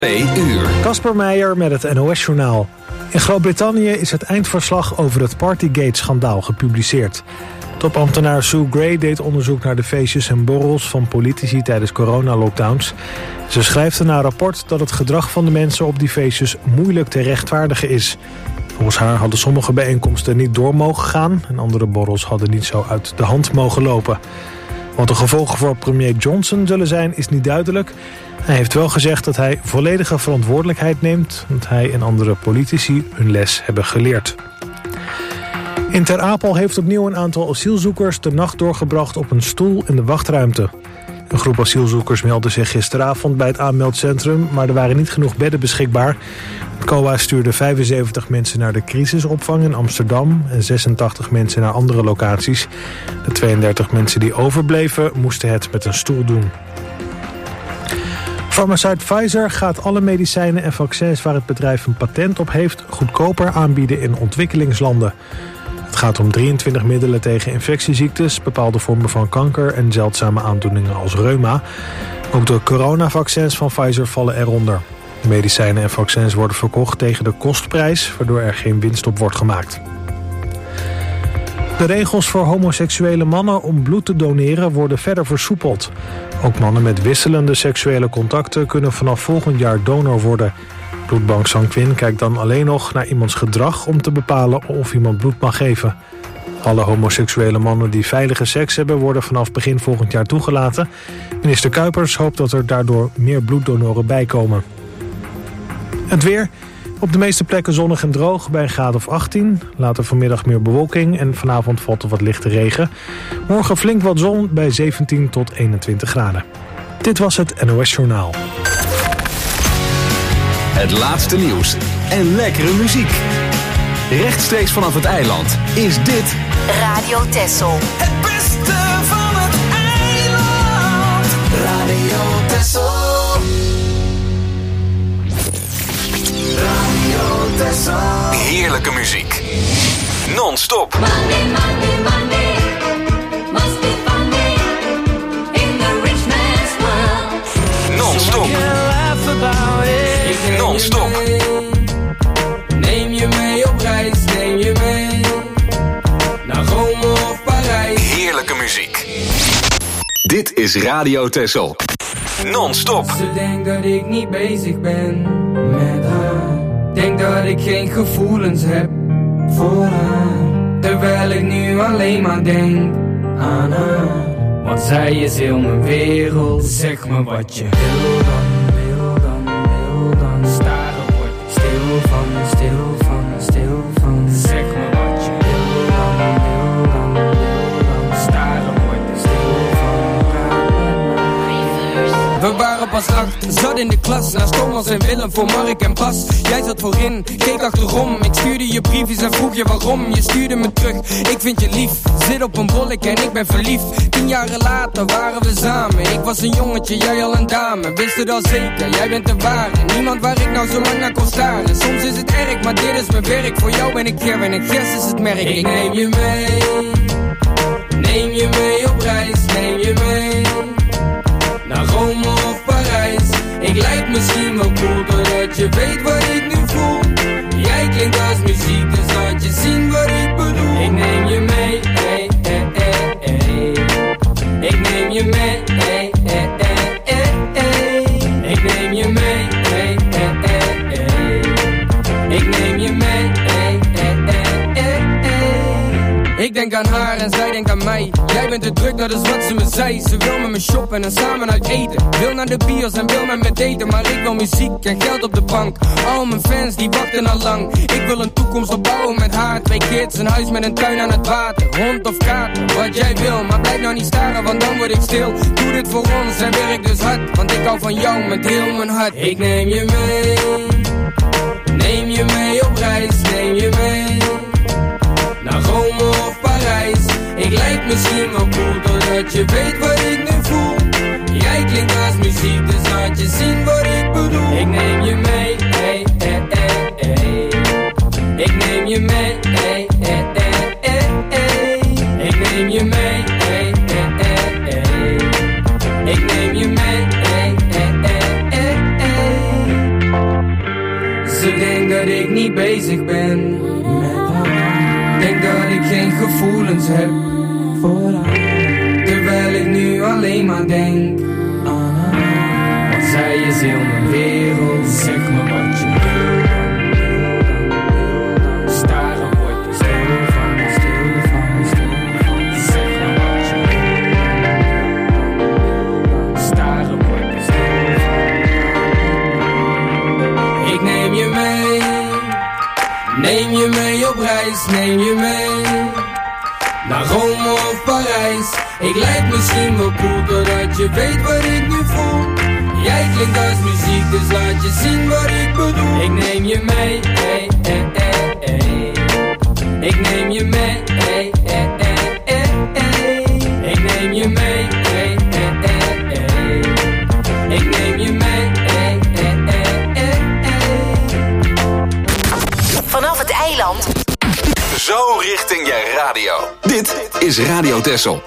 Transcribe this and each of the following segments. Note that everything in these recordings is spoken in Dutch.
2 uur. Casper Meijer met het NOS-journaal. In Groot-Brittannië is het eindverslag over het Partygate-schandaal gepubliceerd. Topambtenaar Sue Gray deed onderzoek naar de feestjes en borrels van politici tijdens coronalockdowns. Ze schrijft in haar rapport dat het gedrag van de mensen op die feestjes moeilijk te rechtvaardigen is. Volgens haar hadden sommige bijeenkomsten niet door mogen gaan en andere borrels hadden niet zo uit de hand mogen lopen. Wat de gevolgen voor premier Johnson zullen zijn is niet duidelijk. Hij heeft wel gezegd dat hij volledige verantwoordelijkheid neemt, dat hij en andere politici hun les hebben geleerd. In Ter Apel heeft opnieuw een aantal asielzoekers de nacht doorgebracht op een stoel in de wachtruimte. Een groep asielzoekers meldde zich gisteravond bij het aanmeldcentrum, maar er waren niet genoeg bedden beschikbaar. Het COA stuurde 75 mensen naar de crisisopvang in Amsterdam en 86 mensen naar andere locaties. De 32 mensen die overbleven moesten het met een stoel doen. Farmaceut Pfizer gaat alle medicijnen en vaccins waar het bedrijf een patent op heeft goedkoper aanbieden in ontwikkelingslanden. Het gaat om 23 middelen tegen infectieziektes, bepaalde vormen van kanker en zeldzame aandoeningen als reuma. Ook de coronavaccins van Pfizer vallen eronder. De medicijnen en vaccins worden verkocht tegen de kostprijs, waardoor er geen winst op wordt gemaakt. De regels voor homoseksuele mannen om bloed te doneren worden verder versoepeld. Ook mannen met wisselende seksuele contacten kunnen vanaf volgend jaar donor worden. Bloedbank Sanquin kijkt dan alleen nog naar iemands gedrag om te bepalen of iemand bloed mag geven. Alle homoseksuele mannen die veilige seks hebben worden vanaf begin volgend jaar toegelaten. Minister Kuipers hoopt dat er daardoor meer bloeddonoren bijkomen. Het weer. Op de meeste plekken zonnig en droog bij een graad of 18. Later vanmiddag meer bewolking en vanavond valt er wat lichte regen. Morgen flink wat zon bij 17 tot 21 graden. Dit was het NOS Journaal. Het laatste nieuws en lekkere muziek. Rechtstreeks vanaf het eiland is dit Radio Texel. Het beste van het eiland. Radio Texel. Radio Texel. heerlijke muziek. Non-stop. Monday, Monday, Monday. Must be funny in the rich man's world. Non-stop. Non-stop. Neem je mee op reis, neem je mee naar Rome of Parijs. Heerlijke muziek. Dit is Radio Texel. Non-stop. Ze denkt dat ik niet bezig ben met haar. Denk dat ik geen gevoelens heb voor haar. Terwijl ik nu alleen maar denk aan haar. Want zij is heel mijn wereld. Zeg me wat je wil dan, wil dan, wil dan. Staren word ik stil van, stil van, stil van. Zeg me wat je wil dan, wil dan, wil dan. Staren word ik stil van. We waren pas 8, zat in de klas. Naast Thomas en Willem voor Mark en Bas. Jij zat voorin, keek achterom. Ik stuurde je briefjes en vroeg je waarom. Je stuurde me terug, ik vind je lief. Zit op een bollek en ik ben verliefd. 10 jaren later waren we samen. Ik was een jongetje, jij al een dame. Wist het al zeker, jij bent de ware. Niemand waar ik nou zo lang naar kon staren. Soms is het erg, maar dit is mijn werk. Voor jou ben ik Ger en ik Gers is het merk. Ik neem je mee. Neem je mee op reis, neem je mee naar Rome of Parijs. Ik lijk misschien wel cool, doordat je weet wat ik nu voel. Jij klinkt als muziek, dus laat je zien wat ik bedoel. Ik neem je mee, hey, hey, hey, hey. Ik neem je mee, hey, hey, hey, hey, hey. Ik neem je mee, hey, hey, hey, hey. Ik neem je mee, hey, hey, hey, hey, hey. Ik denk aan haar en zij denkt aan mij. Jij bent te druk, dat is wat ze me zei. Ze wil met me shoppen en samen uit eten. Wil naar de bios en wil met me daten. Maar ik wil muziek en geld op de bank. Al mijn fans die wachten al lang. Ik wil een toekomst opbouwen met haar. 2 kids, een huis met een tuin aan het water. Hond of kater, wat jij wil. Maar blijf nou niet staren, want dan word ik stil. Doe dit voor ons en werk dus hard. Want ik hou van jou met heel mijn hart. Ik neem je mee. Neem je mee op reis, neem je mee naar Rome of Parijs. Ik lijk misschien wel cool, doordat je weet wat ik nu voel. Jij klinkt als muziek, dus laat je zien wat ik bedoel. Ik neem je mee, hey, hey, hey, hey. Ik neem je mee, hey, hey, hey, hey, hey. Ik neem je mee, hey, hey, hey, hey. Ik neem je mee, hey, hey, hey, hey, hey. Ze denkt dat ik niet bezig ben met haar. Denk dat ik geen gevoelens heb voor haar. Terwijl ik nu alleen maar denk aan haar. Want zij is heel mijn wereld. Zeg me wat je wil. Staren word je stil van, stil van, stil van. Zeg me wat je wil. Staren word je stil van. Ik neem je mee. Neem je mee op reis, neem je mee naar Rome of Parijs. Ik lijk misschien wel cool, doordat je weet wat ik nu voel. Jij klinkt als muziek, dus laat je zien wat ik bedoel. Ik neem je mee, hey, hey, hey, hey. Ik neem je mee, hey, hey, hey, hey, hey. Ik neem je mee, hey, hey, hey, hey. Ik neem je mee, hey, hey, hey, hey, hey. Vanaf het eiland. Zo richting je radio. Dit is Radio Texel.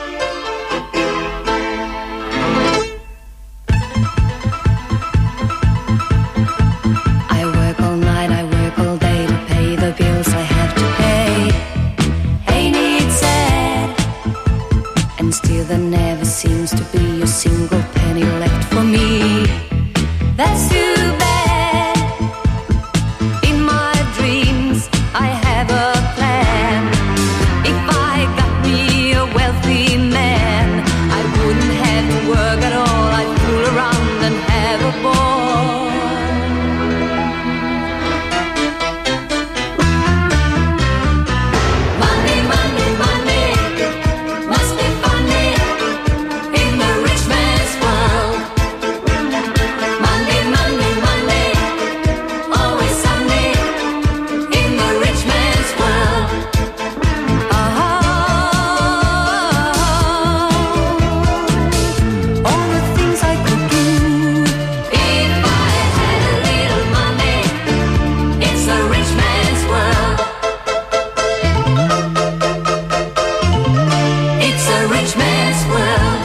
I work all night, I work all day to pay the bills I have to pay. Ain't it sad? And still there never seems to be a single penny left for me. That's too bad. In my dreams I have a plan. If I got me a wealthy man, I wouldn't have to work at all. I'd fool around and have a ball. Money, money, money, must be funny in the rich man's world. Money, money, money, always sunny in the rich man's world. All the things I could do. If I had a little money, it's a rich man's world. It's a rich man's world.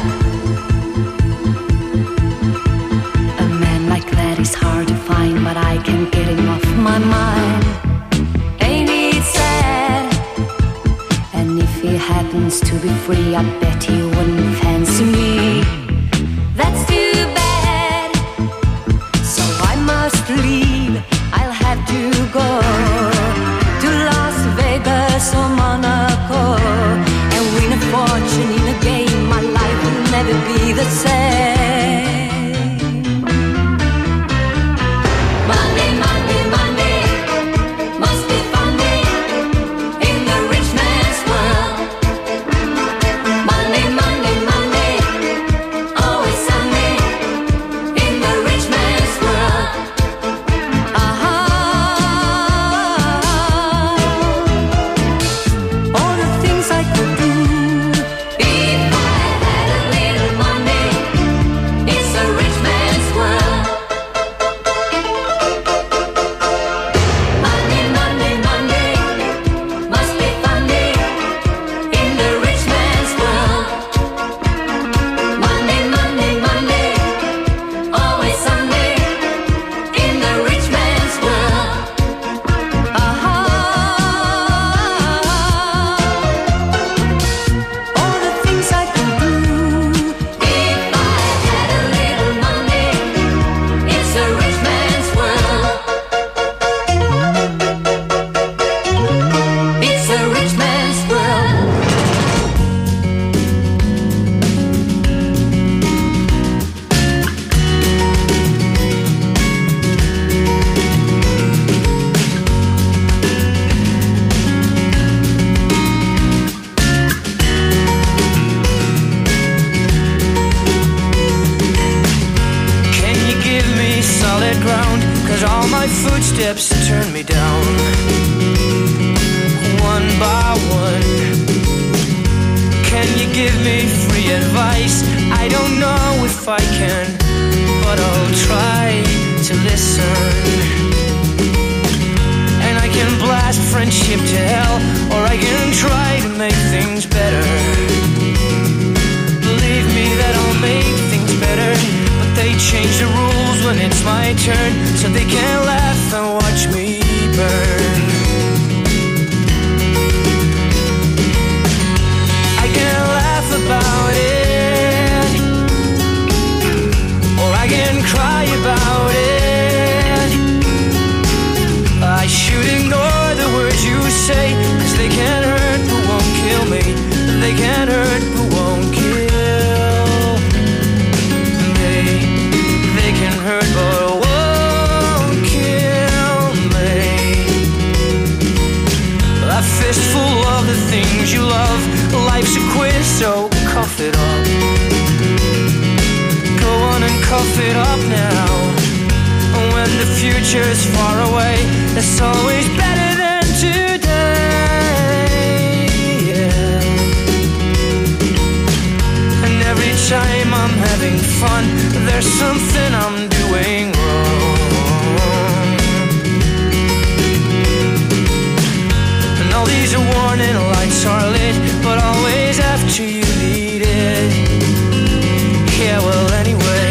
A man like that is hard to find, but I can't get him off my mind. Ain't it sad? And if he happens to be free, I bet he wouldn't fancy me. That's too bad. So I must leave. I'll have to go to Las Vegas or Monaco and win a fortune in a game. My life will never be the same. Money, money, money, must be funny in the rich man's world. Money, money, money, always sunny in the rich man's world. All the things I could do. If I had a little money, it's a rich man's world. Money, money, money, must be funny in the rich man's world. Money, money, money, always sunny in the rich man's world. All the things I could do. If I had a little money, it's a rich man's world. It's a rich man's world. Can you give me solid ground? Cause all my footsteps turn me down. One by one. Can you give me free advice? I don't know if I can, but I'll try to listen. And I can blast friendship to hell, or I can try to make things better. Believe me that I'll make things better, but they change the rules when it's my turn, so they can't laugh and the future's far away. It's always better than today, yeah. And every time I'm having fun, there's something I'm doing wrong. And all these warning lights are lit, but always after you need it. Yeah, well, anyway,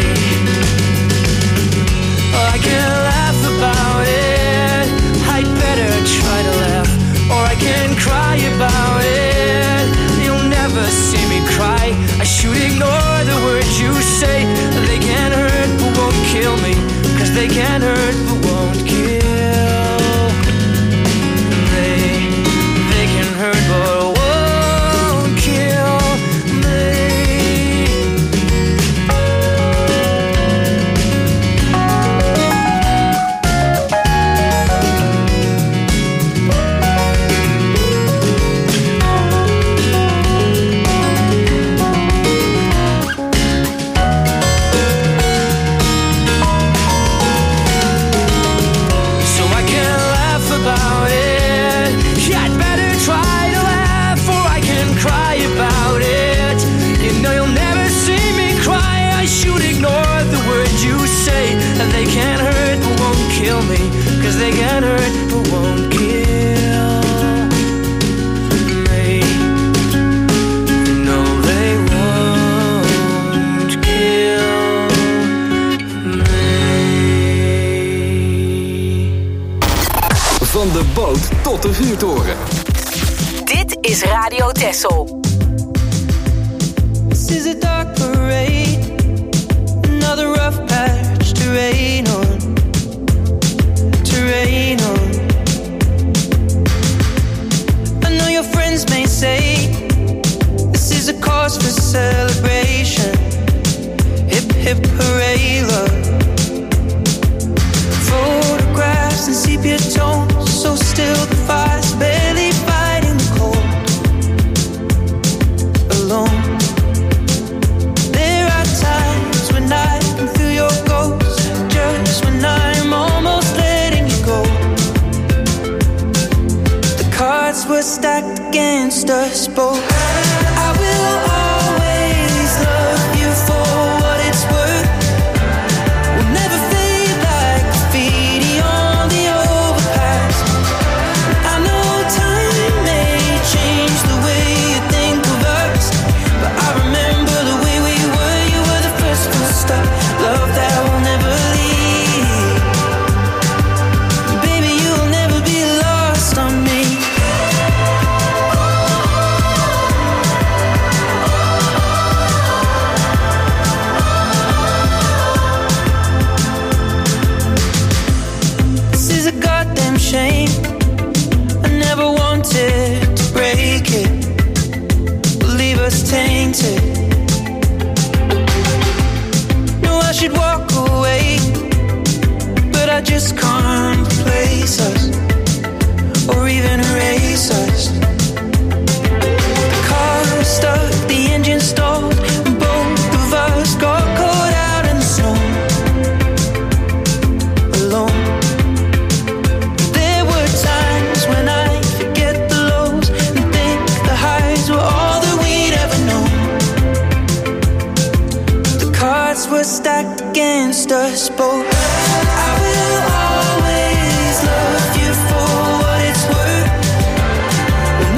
I can laugh about it. I'd better try to laugh, or I can cry about it. You'll never see me cry. I should ignore the words you say. They can't hurt but won't kill me, 'cause they can't hurt but won't kill. They can hurt but won't kill me. They can't hurt but won't kill me, 'cause they can't hurt but won't kill me. No, they won't kill me. Van de boot tot de vuurtoren. Dit is Radio Texel. This is a dark parade, another rough patch to rain on, to rain on. I know your friends may say this is a cause for celebration. Hip hip hooray, love. Photographs and sepia tones, so still the fire's barely fighting the cold. Alone. There are times when I can feel your ghost, just when I'm almost letting you go. The cards were stacked against us both. I will always love you for what it's worth. We'll never fade like graffiti on the overpass. I know time may change the way you think of us, but I remember the way we were. You were the first full stop, love that will never leave. Baby, you'll never be lost on me. This is a goddamn shame. I never wanted to break it, leave us tainted. No, I should walk away, but I just can't replace us, or even erase us. The car was stuck, the engine stalled, and both of us got caught out in the snow. Alone. There were times when I forget the lows and think the highs were all that we'd ever known. The cards were stacked against us both. I will always love you for what it's worth. We'll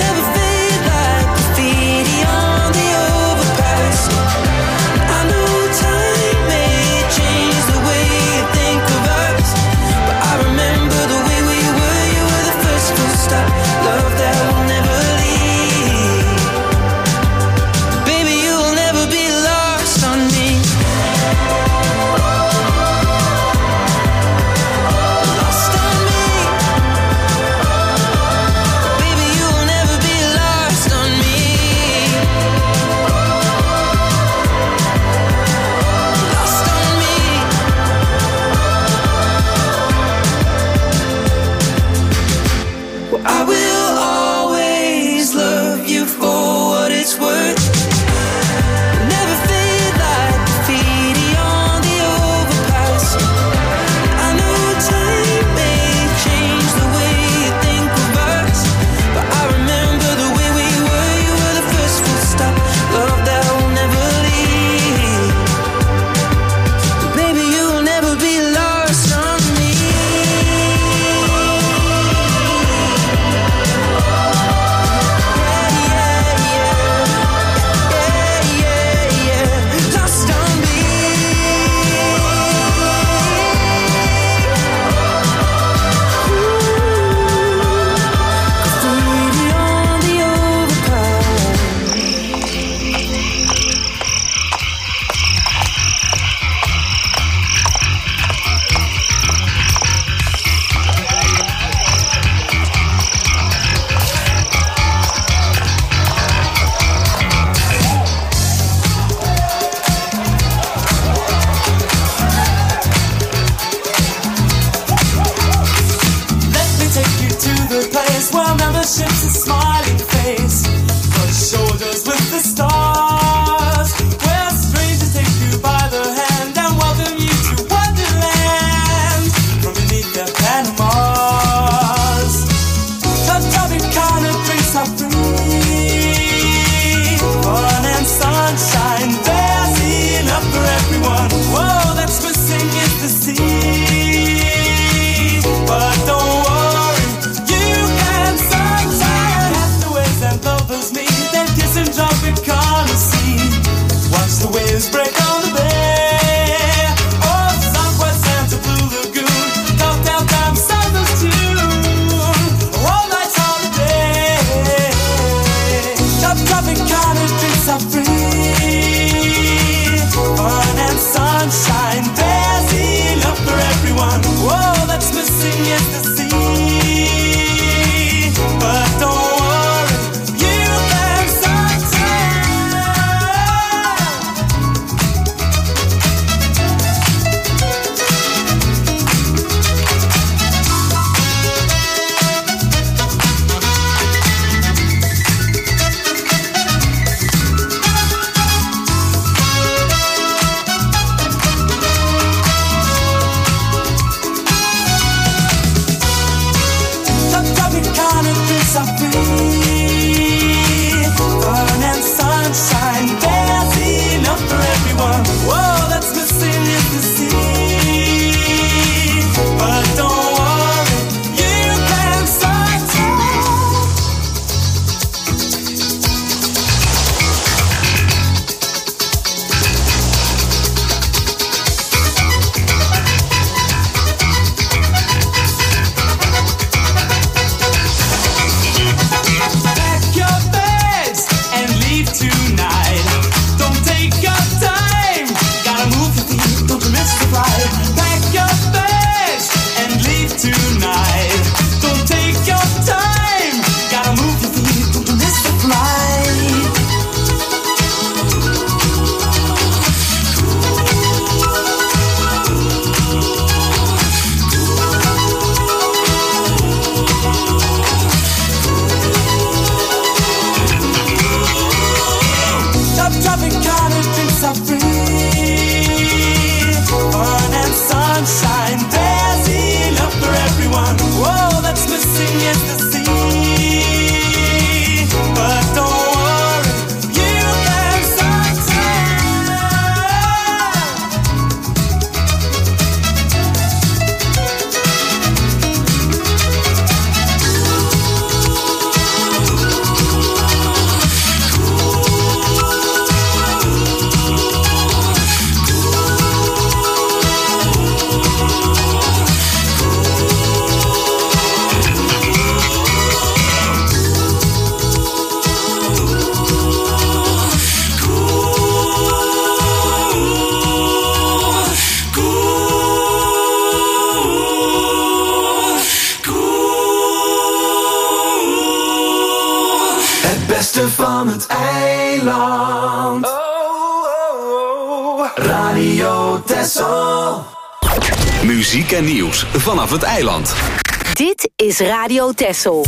beste van het eiland. Oh, oh, oh. Radio Texel. Muziek en nieuws vanaf het eiland. Dit is Radio Texel.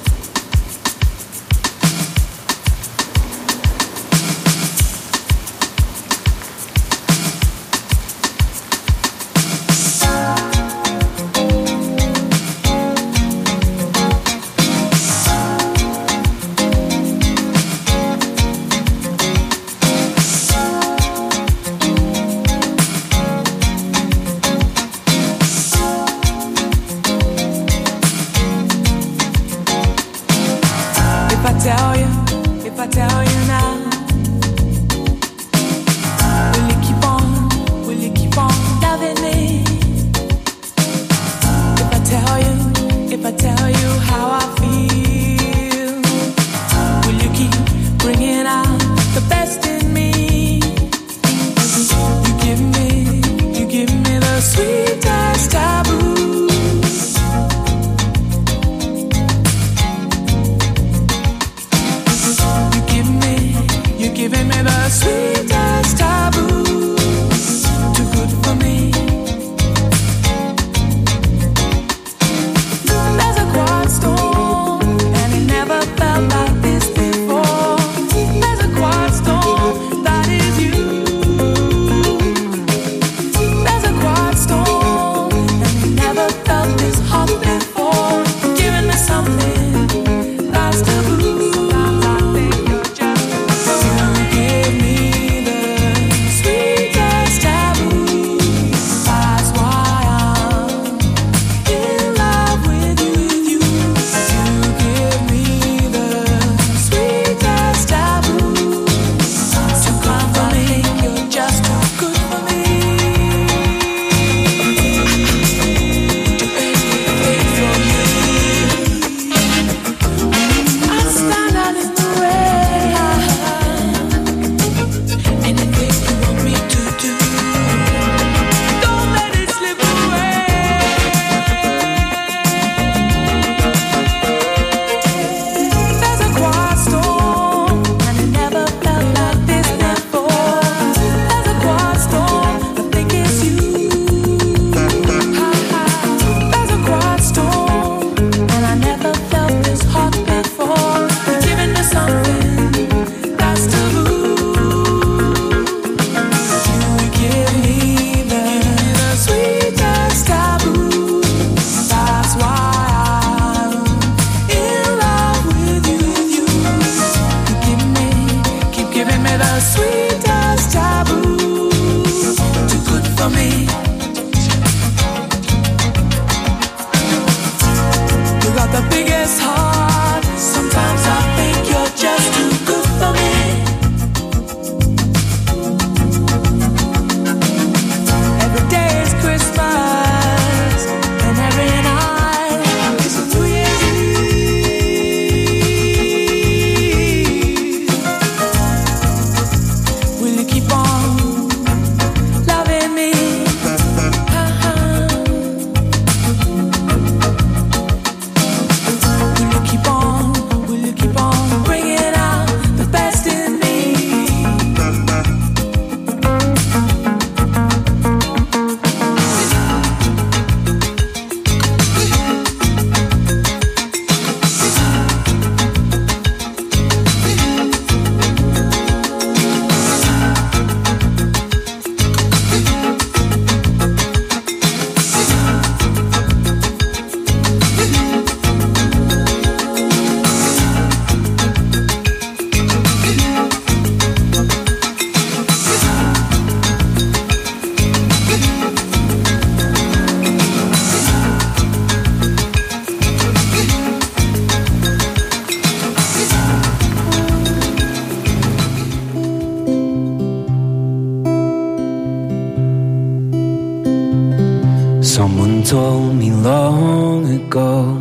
Someone told me long ago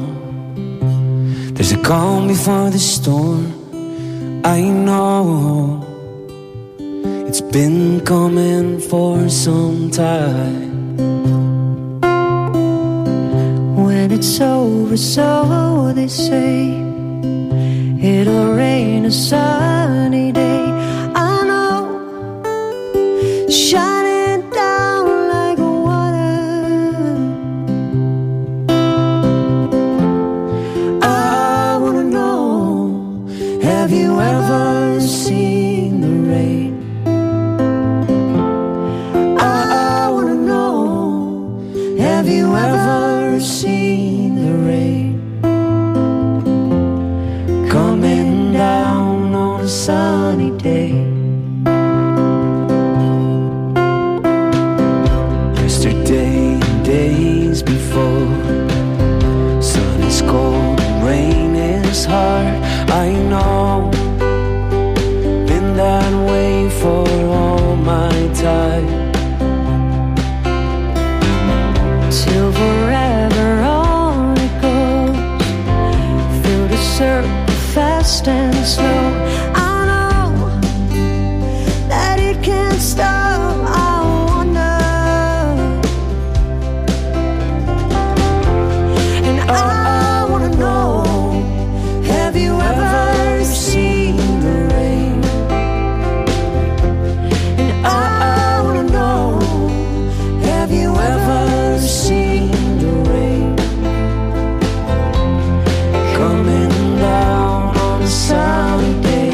there's a calm before the storm. I know it's been coming for some time. When it's over, so they say, it'll rain a sunny day. I know, shining down like water. I wanna know, have you ever seen the rain? I wanna know, have you ever seen the rain? Coming down on a sunny day. Yesterday and days before, sun is cold and rain is hard. I know, been that way for all my time. Till forever on it goes, through the circle fast and slow. I know that it can't stop. I wonder, and I wanna know, have you ever seen the rain? And I wanna know, have you ever seen the rain? Coming down on a sunny day.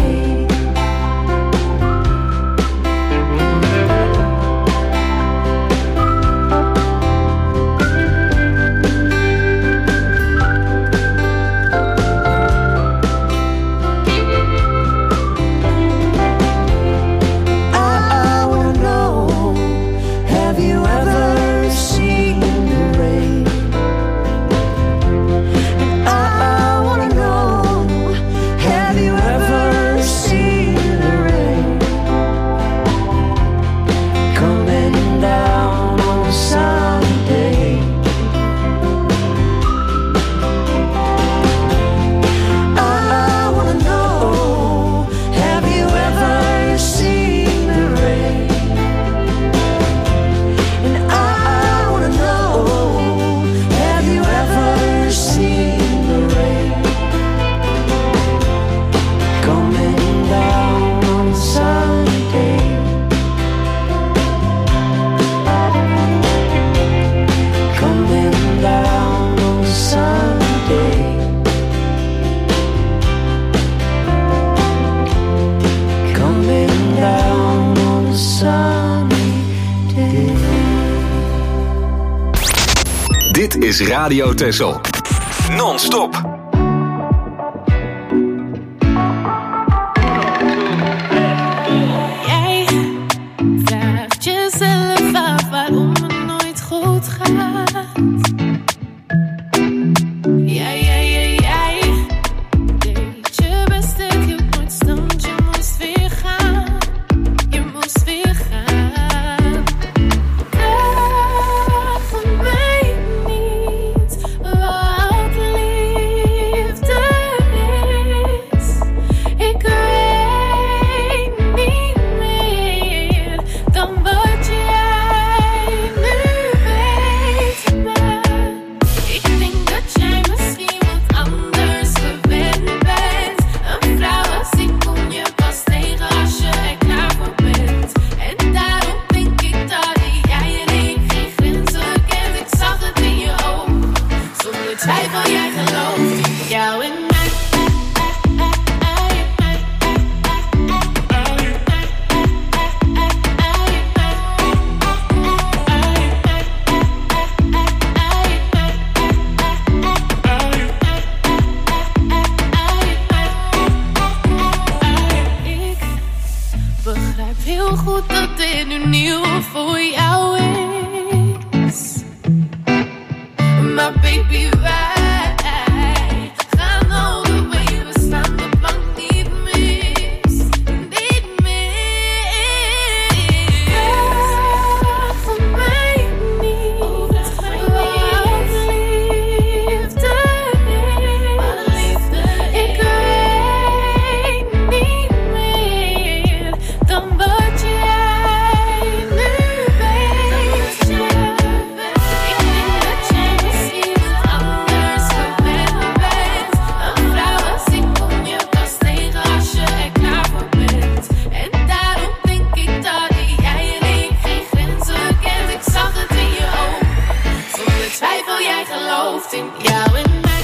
I wanna know, have you ever seen the rain? And I wanna know, have you ever seen the rain? Coming down on a sunny day. I wanna know, have you ever seen the rain? And I wanna know, have you ever seen the rain? Coming down on a sunny day. Coming down on a sunny day. Coming down on a sunny day. Dit is Radio Texel. Non-stop. Jij vraagt jezelf af waarom het nooit goed gaat. Jij deed je best, het hield nooit stand. Je moest weer gaan, je moest weer gaan. Vraag mij niet wat liefde is. Ik weet niet meer dan wat jij nu weet. Maar ik denk dat jij misschien wat anders gewend bent. Een vrouw als ik kom je pas tegen als je er klaar voor bent. En daarom denk ik dat jij en ik geen grenzen kent. Ik zag het in je ogen, zonder twijfel jij gelooft in jou en mij. Ik begrijp heel goed dat dit nu nieuw voor jou is. Maar baby, wij gaan all the way. We staan de plank niet mis. Niet mis. Vraag mij niet wat liefde is. Ik weet niet meer dan wat jij nu weet. Ik denk dat jij misschien wat anders gelooft in jou en mij.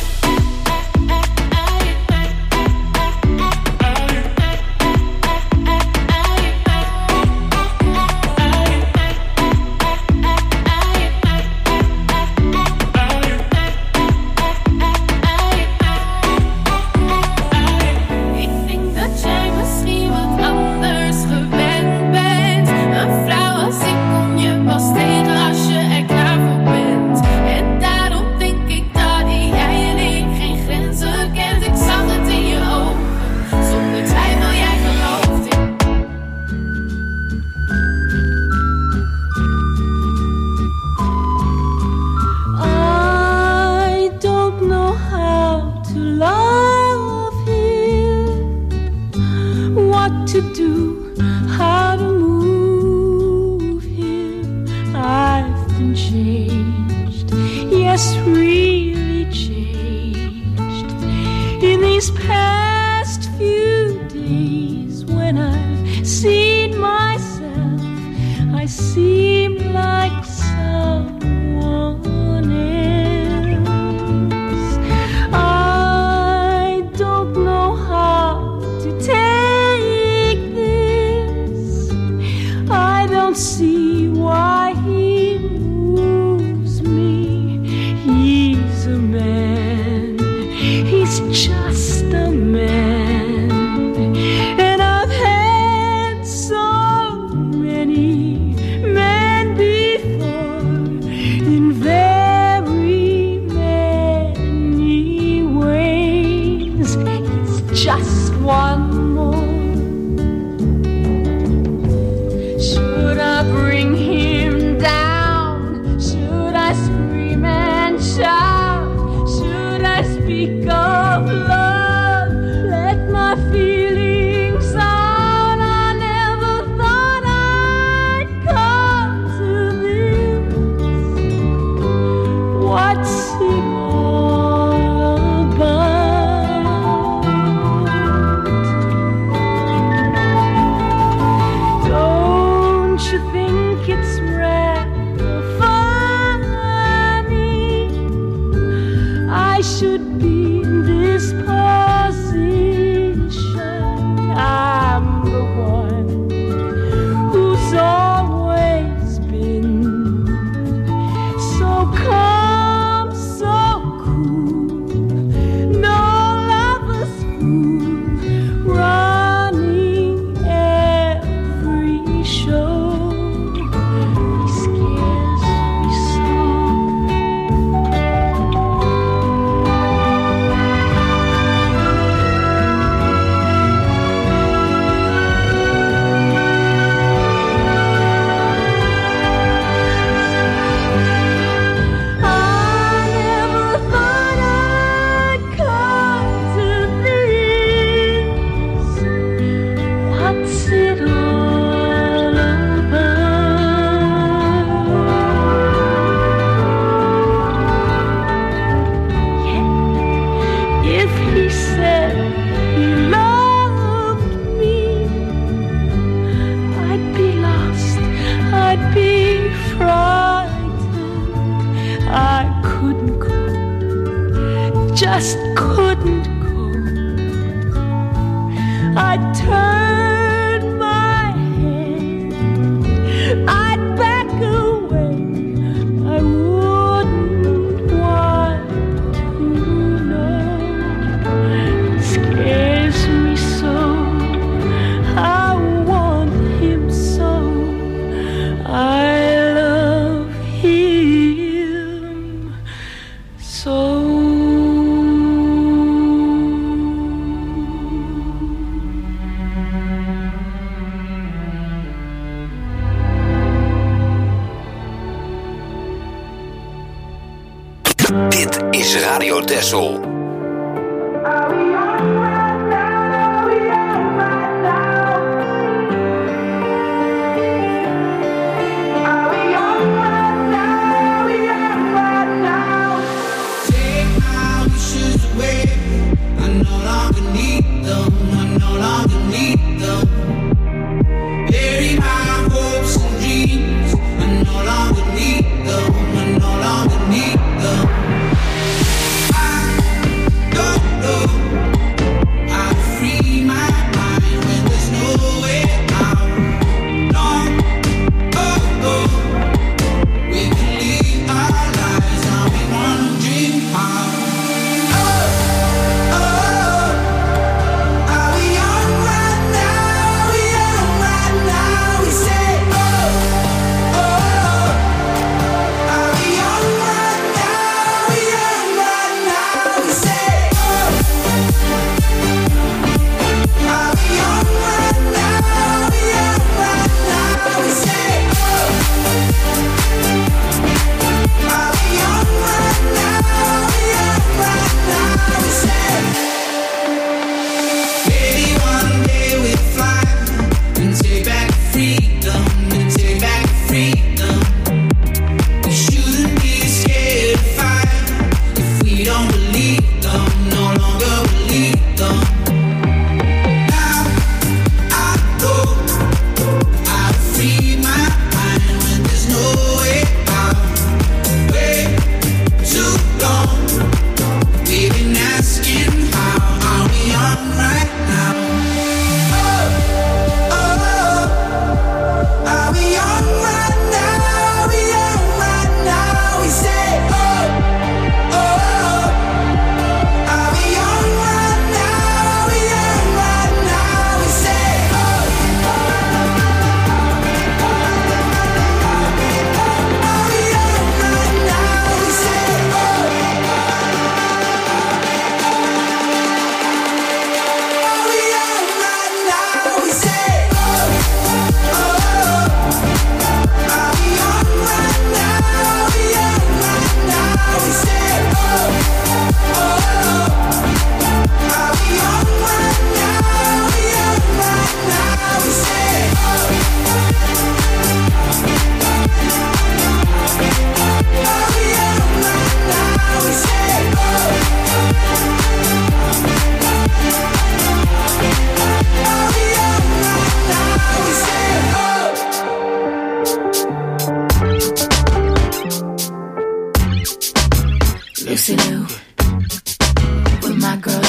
Dit is Radio Texel. No longer need them.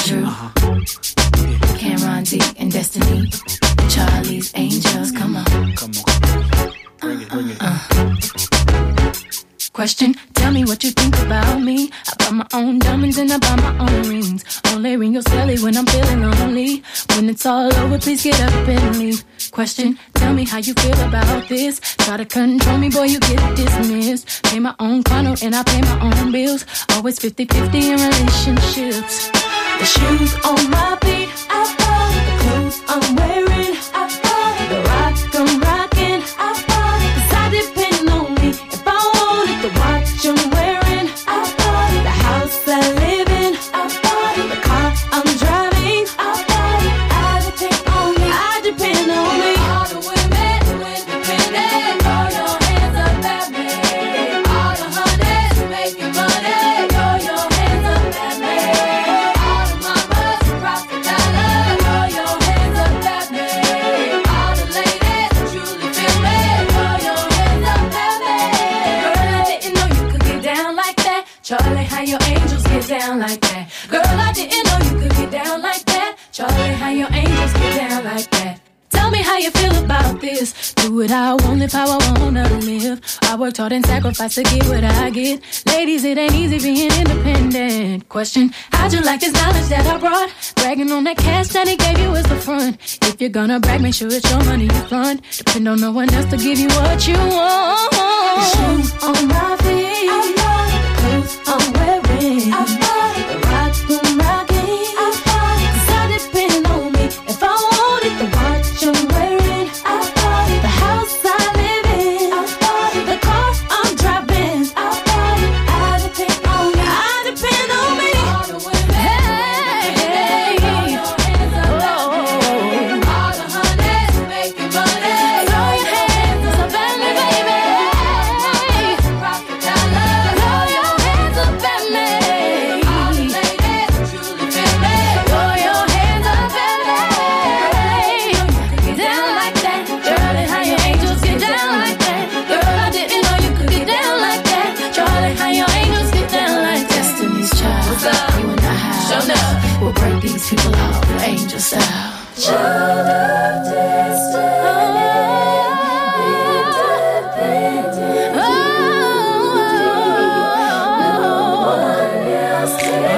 Drew, Cameron D and Destiny, Charlie's Angels. Come on. Bring it. Question, tell me what you think about me. I buy my own diamonds and I buy my own rings. Only ring your celly when I'm feeling lonely. When it's all over, please get up and leave. Question, tell me how you feel about this. Try to control me, boy, you get dismissed. Pay my own condo and I pay my own bills. Always 50-50 in relationships. The shoes on my feet, I bought it. The clothes I'm wearing, I bought it. The rock I'm rocking, I bought it. 'Cause I depend on me if I want it. The watch I'm wearing, I bought it. The house I live in, I bought it. The car I'm driving, I bought it. I depend on me, I depend on me. All the women who independent, throw your hands up at me. All the honeys making money, throw your hands up at me. All the mamas who rock the dollar, throw your hands up at me. All the ladies who truly feel me, throw your hands up at me. Girl, I didn't know you could get down like that. Charlie, how your angels get down like that. Girl, I didn't know you could get down like that. Charlie, how your angels get down like that. Tell me how you feel about this. Do what I want, live how I wanna live. I worked hard and sacrificed to get what I get. Ladies, it ain't easy being independent. Question, how'd you like this knowledge that I brought? Bragging on that cash that he gave you is the front. If you're gonna brag, make sure it's your money you fund. Depend on no one else to give you what you want. The shoes on my feet, I bought it. The clothes I'm wearing, I bought it. The rock I'm rocking, I bought it. 'Cause I depend on me if I want it. The watch I'm wearing, I bought it. The house I live in, I bought it. The car I'm driving, I bought it. I depend on me, I depend on me. All the women, hey, throw your hands up at me. All the honeys making money, throw your hands up at me, baby. Rock the dollar, throw your hands up at me. All the ladies who truly feel me, throw your hands up at me. Get down like that. Charlie, how your angels get down like that. Girl, I didn't know you could get down like that. Charlie, how your angels get down like that. Destiny's Child, what's up? You and I have. Show up. We'll break these people off, angel style. Child of destiny, independent. No one else can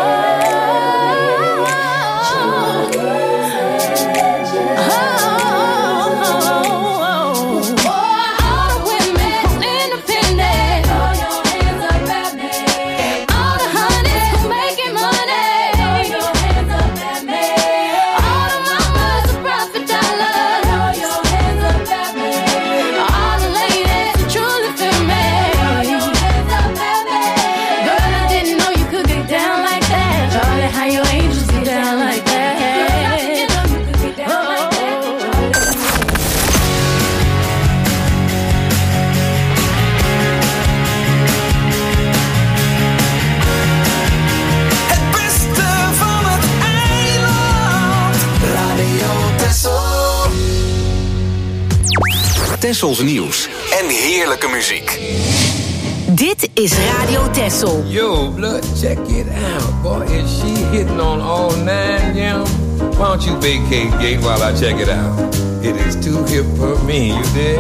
Tessels nieuws en heerlijke muziek. Dit is Radio Tessel. Yo, blood, check it out. Boy, is she hitting on all nine, Jim? Why don't you vacate gate while I check it out? It is too hip for me, you dig?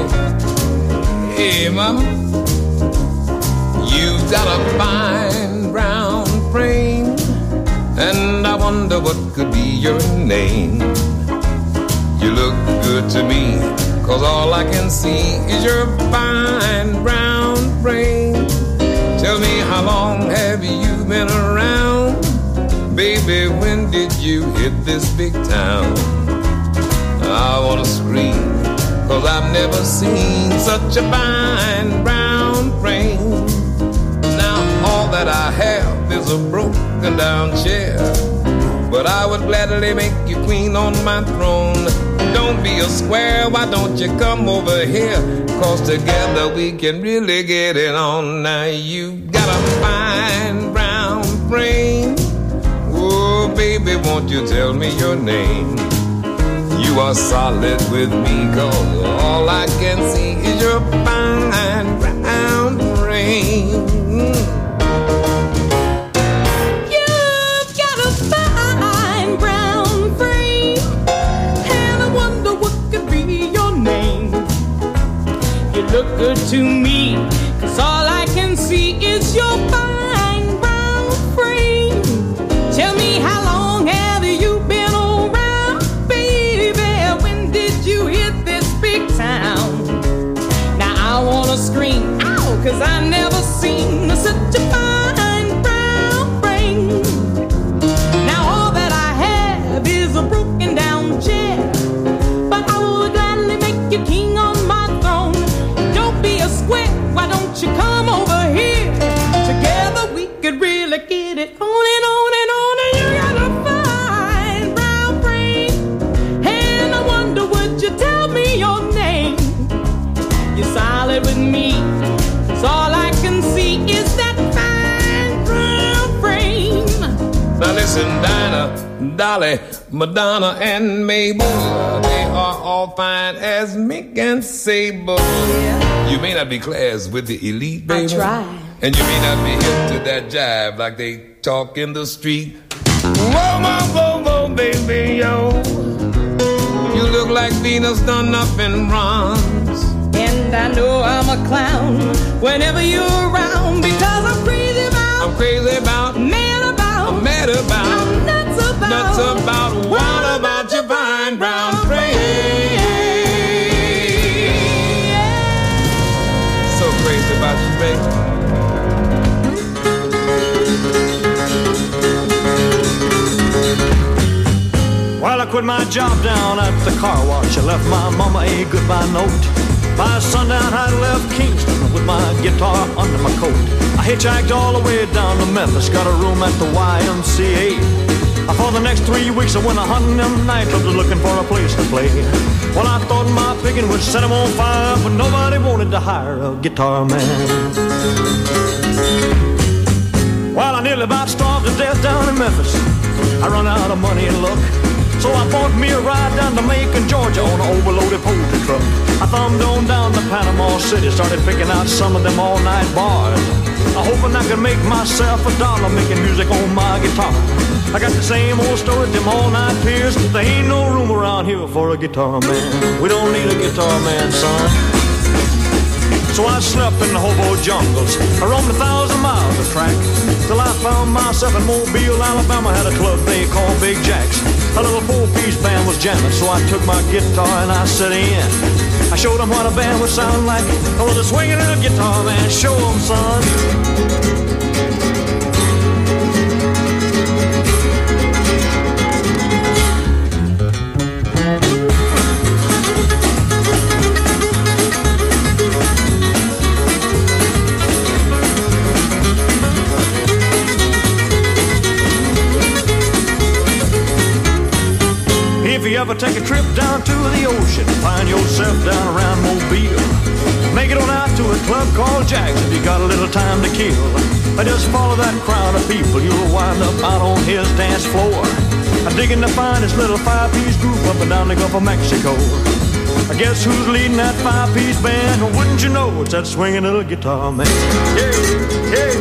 Hey, mama. You've got a fine brown frame, and I wonder what could be your name. You look good to me, 'cause all I can see is your fine brown frame. Tell me, how long have you been around? Baby, when did you hit this big town? I wanna scream, 'cause I've never seen such a fine brown frame. Now all that I have is a broken down chair, but I would gladly make you queen on my throne. Don't be a square, why don't you come over here? 'Cause together we can really get it on. Now you got a fine brown frame. Oh, baby, won't you tell me your name? You are solid with me, 'cause all I can see is your fine brown frame. You've got a fine to me, 'cause all I can see is your fine brown frame. Tell me, how long have you been around, baby? When did you hit this big town? Now I wanna scream, ow, 'cause I never seen such a fine brown frame. Now all that I have is a broken down chair, but I would gladly make you king on my throne. Don't be a square, why don't you come over here? Together we could really get it on and on and on. And you got a fine brown frame, and I wonder, would you tell me your name? You're solid with me, 'cause all I can see is that fine brown frame. Now listen, Dinah, Dolly, Madonna, and Mabel, they are all fine as Mick and Sable. You may not be class with the elite, baby. I try. And you may not be hip to that jive like they talk in the street. Whoa, whoa, whoa, whoa, baby, yo. You look like Venus done up in bronze. And I know I'm a clown whenever you're around, because I'm crazy about, mad about, I'm nuts about, what about your fine brown frame? So crazy about you, baby. Well, I quit my job down at the car wash. I left my mama a goodbye note. By sundown, I left Kingston with my guitar under my coat. I hitchhiked all the way down to Memphis, got a room at the YMCA. For the next 3 weeks, I went a hunting them nightclubs looking for a place to play. Well, I thought my picking would set them on fire, but nobody wanted to hire a guitar man. Well, I nearly about starved to death down in Memphis. I run out of money and luck, so I bought me a ride down to Macon, Georgia on an overloaded poultry truck. I thumbed on down to Panama City, started picking out some of them all-night bars. Hoping I could make myself $1 making music on my guitar. I got the same old story, them all-night peers. There ain't no room around here for a guitar man. We don't need a guitar man, son. So I slept in the hobo jungles. I roamed 1,000 miles of track till I found myself in Mobile, Alabama. Had a club they called Big Jack's. A little 4-piece band was jamming, so I took my guitar and I set in. I showed them what a band would sound like. I was a swinging little guitar man. Show them, son. If you ever take a trip down to the ocean, find yourself down around Mobile, make it on out to a club called Jack's if you got a little time to kill. Just follow that crowd of people, you'll wind up out on his dance floor. I'm digging to find this little 5-piece group up and down the Gulf of Mexico. I guess who's leading that 5-piece band? Well, wouldn't you know, it's that swinging little guitar man. Yeah, yeah.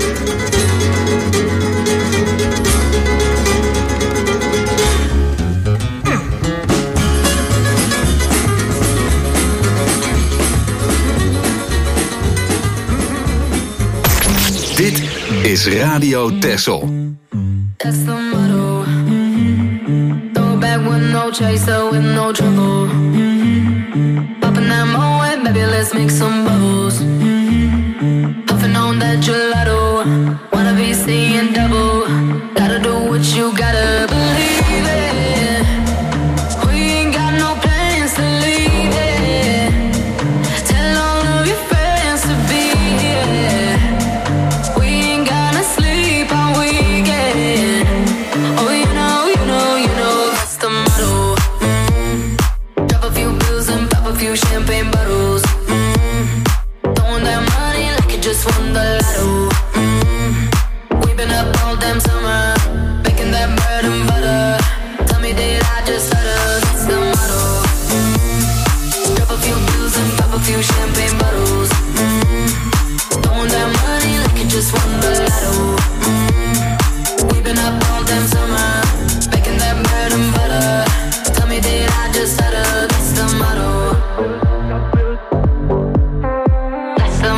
Dit is Radio Texel. That's the motto. Throw back with no chaser, with no trouble. Popping that Moet, baby, let's make some bubbles. Puffing on that gelato, wanna be seeing double. Gotta do what you gotta believe it. We ain't got no plans to leave it. Tell all of your friends to be here. We ain't gonna sleep all weekend. Oh, you know, that's the motto. Drop a few bills and pop a few champagne bottles. Throwing that money like you just won the lotto. We've been up all damn summer, baking that bread and butter. Tell me, did I just stutter? That's the motto. Drop a few bills and pop a few champagne bottles. Throwing that money like you just won the lotto. We've been up all damn summer, baking that bread and butter. Tell me, did I just stutter? That's the motto. That's the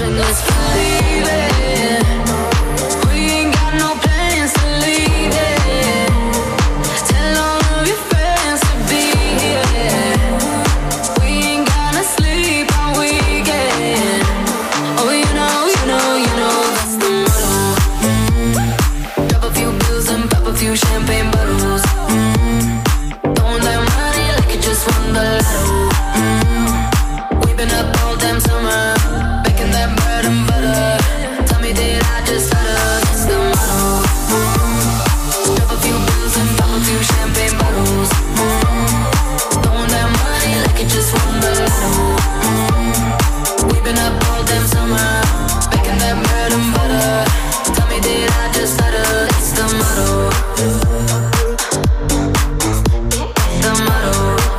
let's believe it. We ain't got no plans to leave it. Tell all of your friends to be here. We ain't gonna sleep all weekend. Oh, you know, that's the motto. Drop a few bills and pop a few champagne bottles. Throwing that money like you just won the lotto. We've been up all damn summer, baking that bread and butter. Tell me, did I just stutter? That's the motto. Drop a few bills and pop a few champagne bottles. Throwing that money like you just won the lotto. We've been up all damn summer, baking that bread and butter. Tell me, did I just stutter? That's the motto. The motto.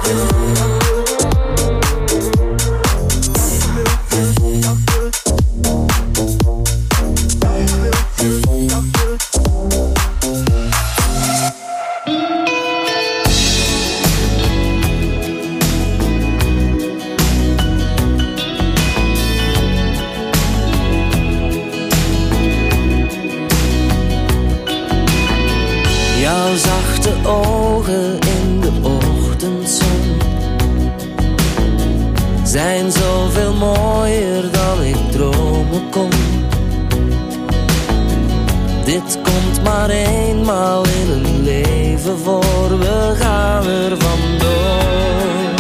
Jouw zachte ogen in de ochtendzon zijn zoveel mooier dan ik dromen kon. Dit komt maar eenmaal in een leven voor, we gaan er vandoor.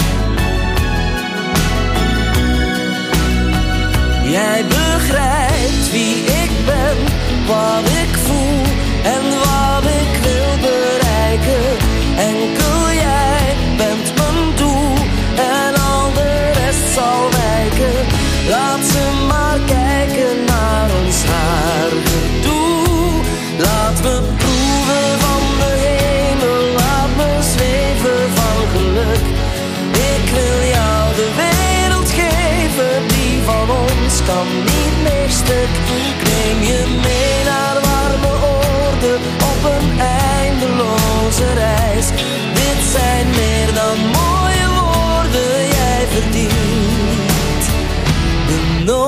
Jij begrijpt wie ik ben, wat ik voel en wat ik wil bereiken. Enkel jij bent mijn doel en al de rest zal wijken. Laat ze maar kijken naar ons haar gedoe. Laat me proeven van de hemel, laat me zweven van geluk. Ik wil jou de wereld geven, die van ons kan niet meer stuk. Ik neem je mee naar warme oorden op een eindeloze reis. Dit zijn meer dan mooie woorden, jij verdient de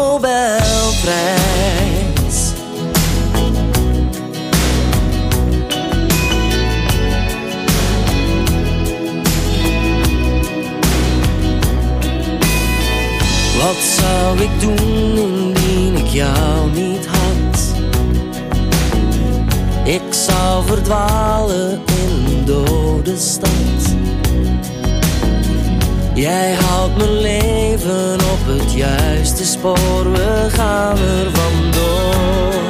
Nobelprijs. Wat zou ik doen indien ik jou niet had? Ik zou verdwalen in een dode stad. Jij houdt mijn leven op het juiste spoor, we gaan er vandoor.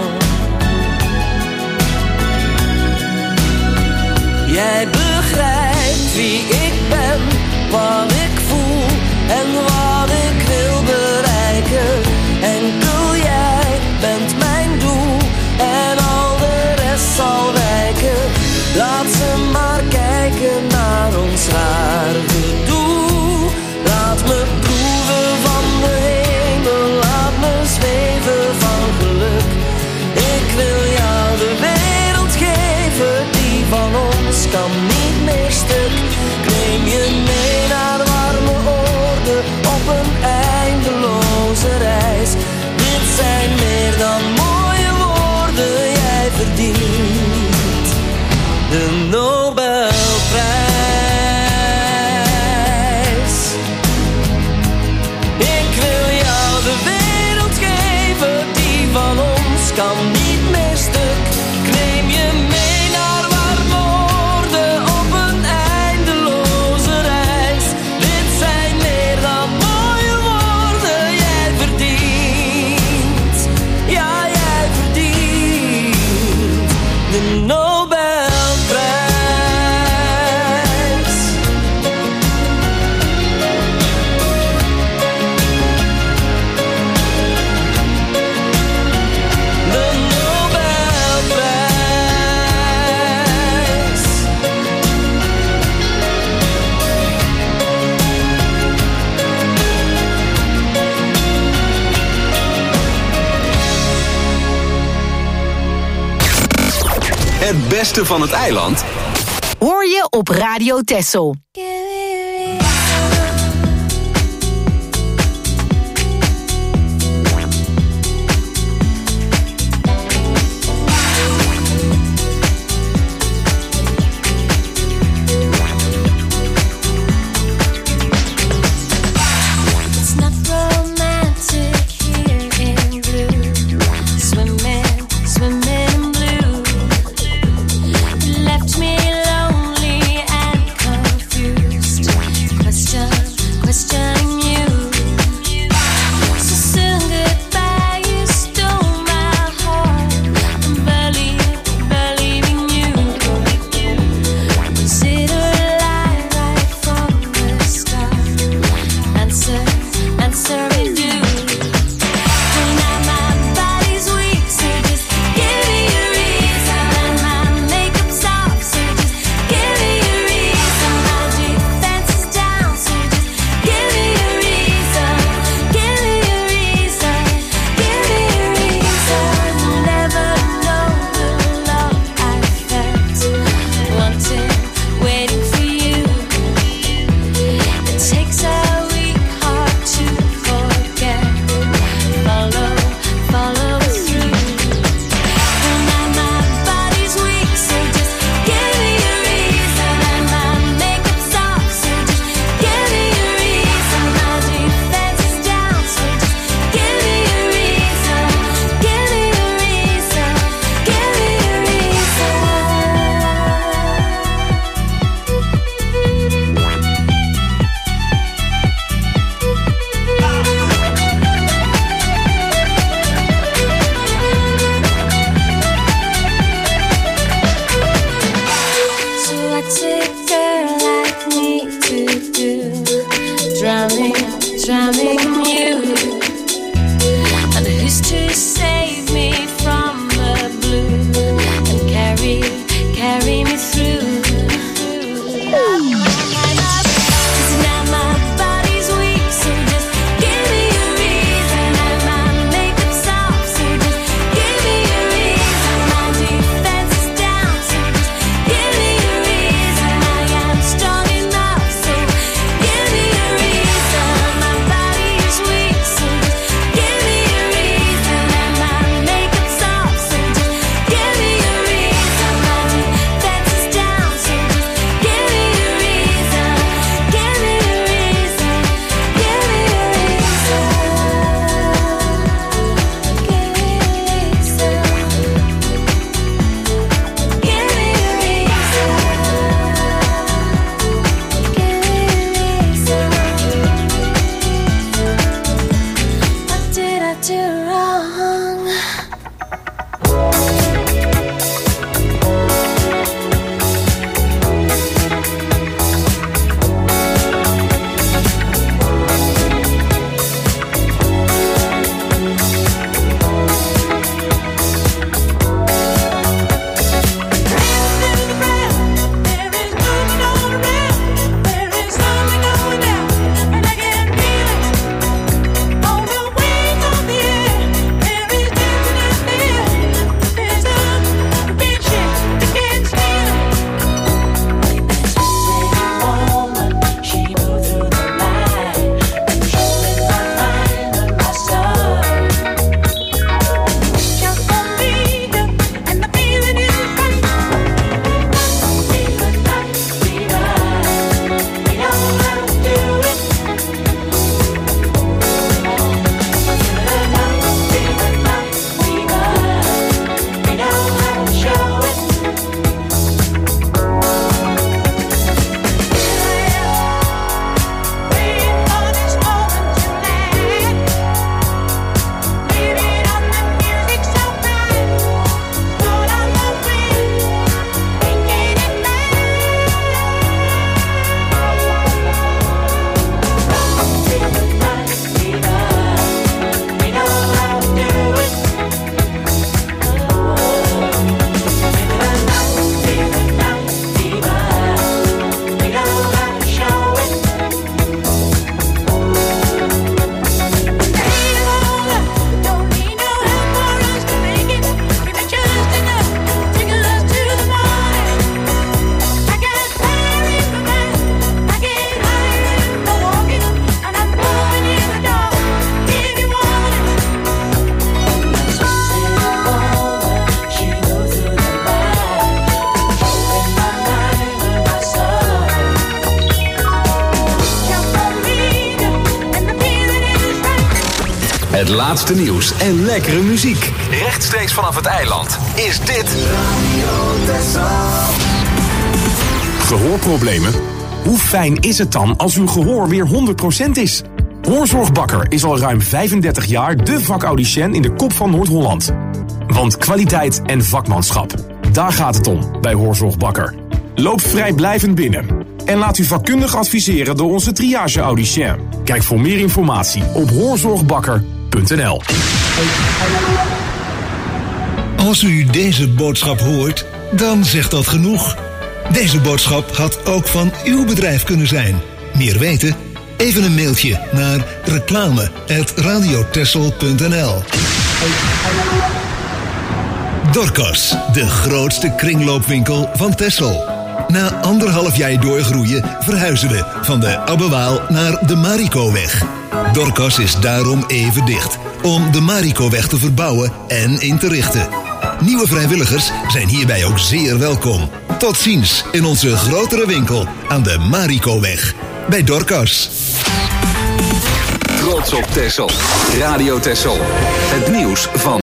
Jij begrijpt wie ik ben, wat ik voel en wat ik wil bereiken. Enkel jij bent mijn doel en al de rest zal wijken. Laat ze maar kijken naar ons raar gedoe. Laat me proeven van de hemel, laat me zweven van geluk. Ik wil jou de wereld geven, die van ons kan niet meer stuk. Ik neem je mee naar warme oorden op een eindeloze reis. Dit zijn meer dan mooie woorden, jij verdient de Nobelprijs. Ik wil jou de wereld geven, die van ons kan niet meer stuk. Ik neem je mee naar warme oorden op een eindeloze reis. Dit zijn meer dan mooie woorden, jij verdient, ja jij verdient de Nobelprijs. De Nobelprijs. Het beste van het eiland Hoor je op Radio Texel. laatste nieuws en lekkere muziek. Rechtstreeks vanaf het eiland is dit Gehoorproblemen? Hoe fijn is het dan als uw gehoor weer 100% is? Hoorzorg Bakker is al ruim 35 jaar de vakaudicien in de kop van Noord-Holland. Want kwaliteit en vakmanschap, daar gaat het om bij Hoorzorg Bakker. Loop vrijblijvend binnen en laat u vakkundig adviseren door onze triage-audicien. Kijk voor meer informatie op hoorzorgbakker.nl. Als u deze boodschap hoort, dan zegt dat genoeg. Deze boodschap had ook van uw bedrijf kunnen zijn. Meer weten? Even een mailtje naar reclame@radiotessel.nl. Dorcas, de grootste kringloopwinkel van Texel. Na 1,5 jaar doorgroeien verhuizen we van de Abbewaal naar de Marikoweg. Dorcas is daarom even dicht, om de Marikoweg te verbouwen en in te richten. Nieuwe vrijwilligers zijn hierbij ook zeer welkom. Tot ziens in onze grotere winkel aan de Marikoweg bij Dorcas. Trots op Texel. Radio Texel. Het nieuws van